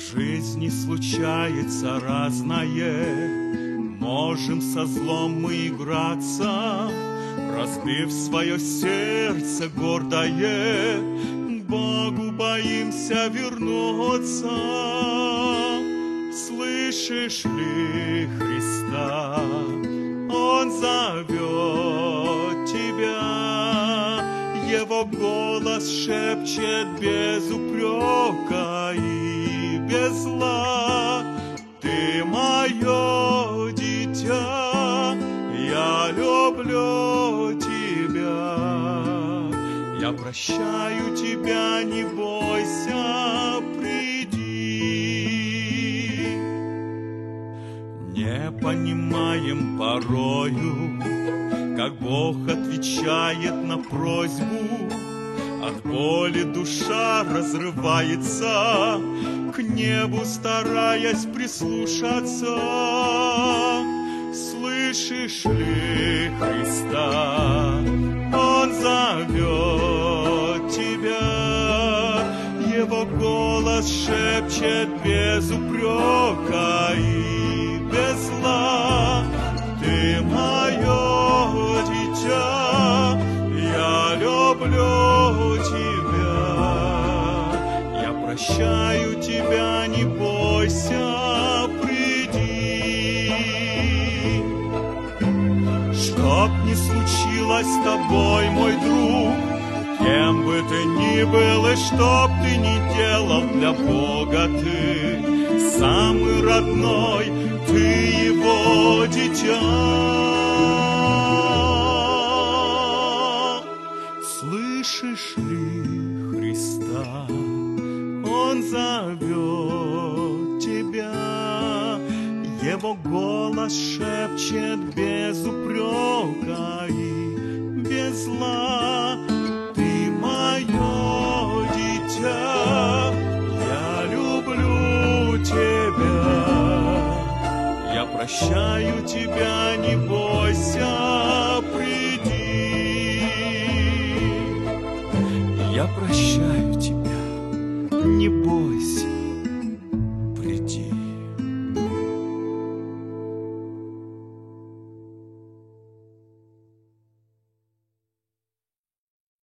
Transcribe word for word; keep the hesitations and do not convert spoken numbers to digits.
жизни случается разное, можем со злом мы играться, разбив свое сердце гордое, к Богу боимся вернуться. Слышишь ли Христа? Он зовет тебя, Его голос шепчет без упрека и без зла. Ты мое дитя, я люблю тебя, я прощаю тебя, не бойся, приди. Не понимаем порою, как Бог отвечает на просьбу, от боли душа разрывается, к небу стараясь прислушаться. Слышишь ли Христа? Он зовет тебя, Его голос шепчет без упрека и без зла. Ты мое дитя, я люблю тебя, я прощаю тебя, не бойся, приди. Чтоб ни случилось с тобой, мой друг, кем бы ты ни был и что б ты ни делал, для Бога ты самый родной, ты Его дитя. Слышишь ли Христа? Он зовет тебя, Его голос шепчет без упрека и без зла. Ты мое дитя, я люблю тебя, я прощаю тебя, не бойся, приди. Я прощаю тебя, не бойся.